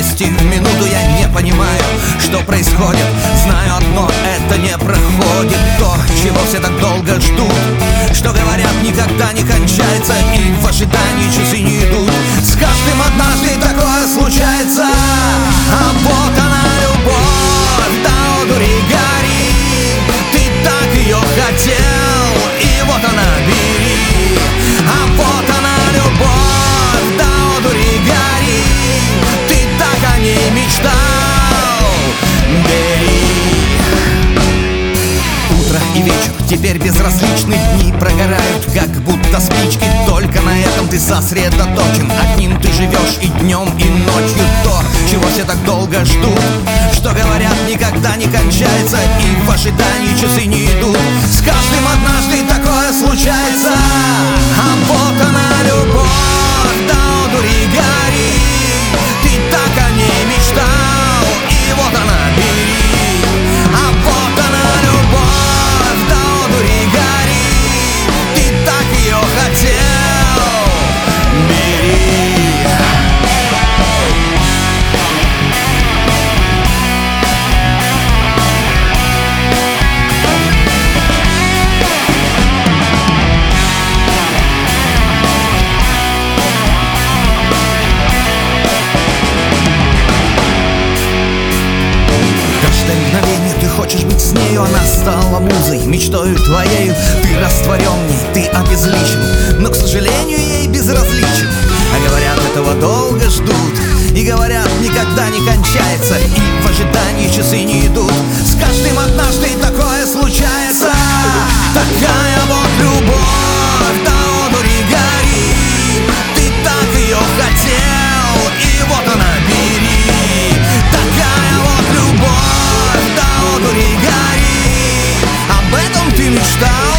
реальности в минуту я не понимаю, что происходит. Знаю одно, это не проходит. То, чего все так долго ждут, что говорят, никогда не кончается, и в ожидании часы не идут. С каждым однажды такое случается. А вот она, любовь, до одури гори. Ты так ее хотел, и вот она, бери. А вот она, любовь, до одури гори. Ты так о ней мечтал, бери. Утро и вечер теперь безразличны, дни прогорают, как будто спички. Только на этом ты сосредоточен, одним ты живешь и днем, и ночью. То, чего все так долго ждут, что говорят, никогда не кончается, и в ожидании часы не идут. С каждым однажды такое случается. А вот она, любовь, до одури гори. Ты так о ней мечтал, и вот она, бери. А вот она, любовь, до одури гори. Ты так ее хотел, бери. Каждое мгновение ты хочешь быть с нею, она стала музой, мечтою твоею. Ты растворен в ней, ты обезличен, но, к сожалению, ей безразличен. А говорят, этого долго ждут, и говорят, никогда не кончается, и в ожидании часы не идут. С каждым однажды такое случается. Такая вот любовь, до одури гори. Ты так ее хотел, и вот она, бери. Такая вот любовь, до одури гори. Об этом ты мечтал,